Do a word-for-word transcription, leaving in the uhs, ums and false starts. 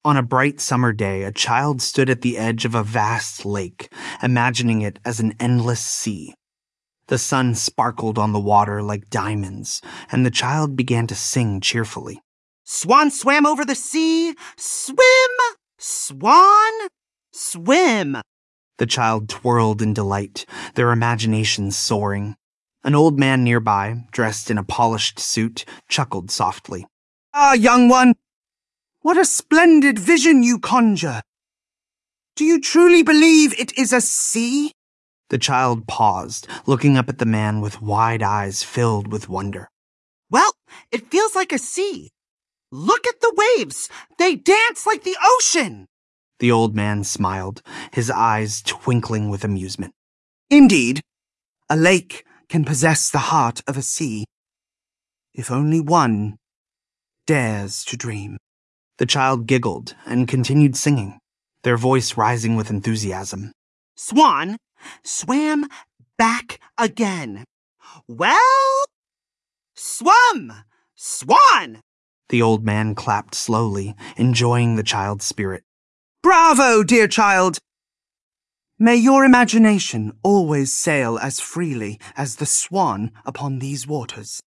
On a bright summer day, a child stood at the edge of a vast lake, imagining it as an endless sea. The sun sparkled on the water like diamonds, and the child began to sing cheerfully. Swan swam over the sea. Swim! Swan! Swim! The child twirled in delight, their imaginations soaring. An old man nearby, dressed in a polished suit, chuckled softly. Ah, young one! What a splendid vision you conjure! Do you truly believe it is a sea? The child paused, looking up at the man with wide eyes filled with wonder. Well, it feels like a sea. Look at the waves! They dance like the ocean! The old man smiled, his eyes twinkling with amusement. Indeed, a lake can possess the heart of a sea, if only one dares to dream. The child giggled and continued singing, their voice rising with enthusiasm. Swan swam back again. Well, swum! Swan! The old man clapped slowly, enjoying the child's spirit. Bravo, dear child! May your imagination always sail as freely as the swan upon these waters.